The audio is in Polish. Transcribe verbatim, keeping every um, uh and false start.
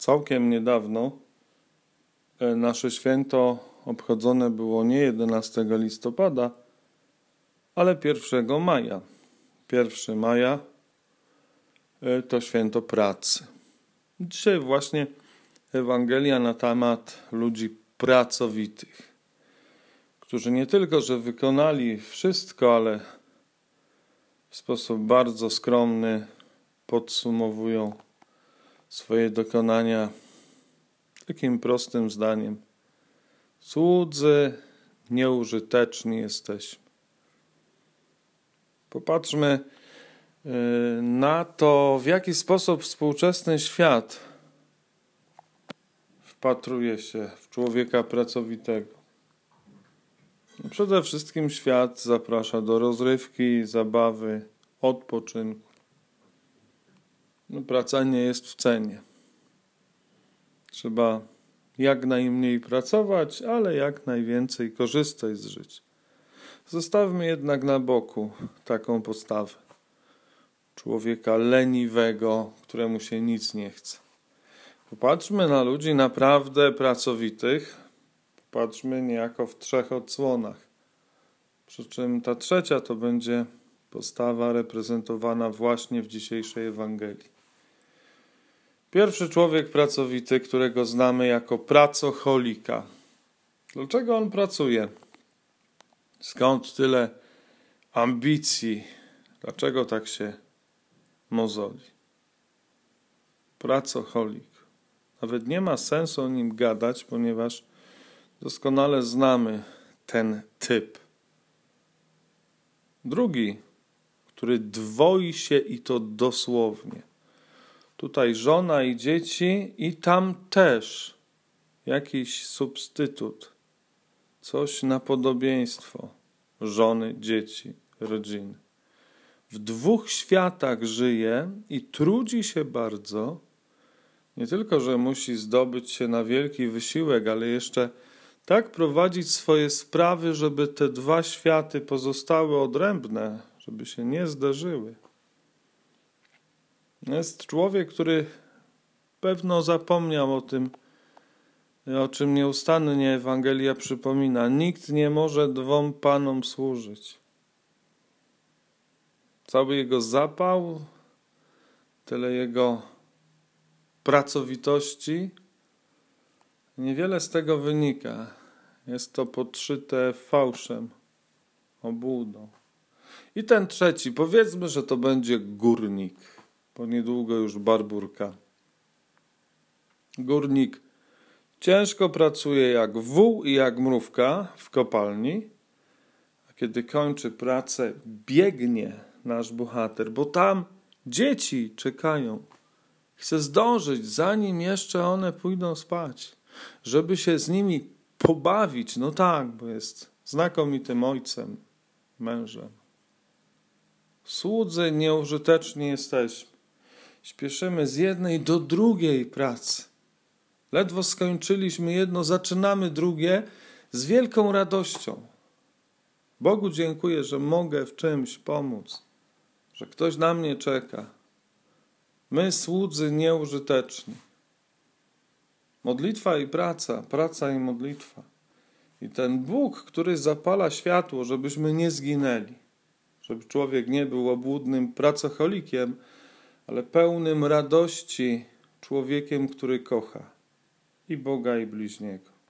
Całkiem niedawno nasze święto obchodzone było nie jedenastego listopada, ale pierwszego maja. pierwszego maja to święto pracy. Dzisiaj właśnie Ewangelia na temat ludzi pracowitych, którzy nie tylko, że wykonali wszystko, ale w sposób bardzo skromny podsumowują swoje dokonania takim prostym zdaniem: słudzy nieużyteczni jesteśmy. Popatrzmy na to, w jaki sposób współczesny świat wpatruje się w człowieka pracowitego. Przede wszystkim świat zaprasza do rozrywki, zabawy, odpoczynku. No, praca nie jest w cenie. Trzeba jak najmniej pracować, ale jak najwięcej korzystać z życia. Zostawmy jednak na boku taką postawę człowieka leniwego, któremu się nic nie chce. Popatrzmy na ludzi naprawdę pracowitych. Popatrzmy niejako w trzech odsłonach. Przy czym ta trzecia to będzie postawa reprezentowana właśnie w dzisiejszej Ewangelii. Pierwszy człowiek pracowity, którego znamy jako pracocholika. Dlaczego on pracuje? Skąd tyle ambicji? Dlaczego tak się mozoli? Pracocholik. Nawet nie ma sensu o nim gadać, ponieważ doskonale znamy ten typ. Drugi, który dwoi się i to dosłownie. Tutaj żona i dzieci i tam też jakiś substytut. Coś na podobieństwo żony, dzieci, rodziny. W dwóch światach żyje i trudzi się bardzo. Nie tylko, że musi zdobyć się na wielki wysiłek, ale jeszcze tak prowadzić swoje sprawy, żeby te dwa światy pozostały odrębne, żeby się nie zderzyły. Jest człowiek, który pewno zapomniał o tym, o czym nieustannie Ewangelia przypomina. Nikt nie może dwom panom służyć. Cały jego zapał, tyle jego pracowitości, niewiele z tego wynika. Jest to podszyte fałszem, obłudą. I ten trzeci, powiedzmy, że to będzie górnik, bo niedługo już barburka. Górnik ciężko pracuje jak wół i jak mrówka w kopalni, a kiedy kończy pracę, biegnie nasz bohater, bo tam dzieci czekają. Chce zdążyć, zanim jeszcze one pójdą spać, żeby się z nimi pobawić. No tak, bo jest znakomitym ojcem, mężem. Słudzy nieużyteczni jesteśmy. Śpieszymy z jednej do drugiej pracy. Ledwo skończyliśmy jedno, zaczynamy drugie z wielką radością. Bogu dziękuję, że mogę w czymś pomóc, że ktoś na mnie czeka. My, słudzy nieużyteczni. Modlitwa i praca, praca i modlitwa. I ten Bóg, który zapala światło, żebyśmy nie zginęli, żeby człowiek nie był obłudnym pracocholikiem, ale pełnym radości człowiekiem, który kocha i Boga, i bliźniego.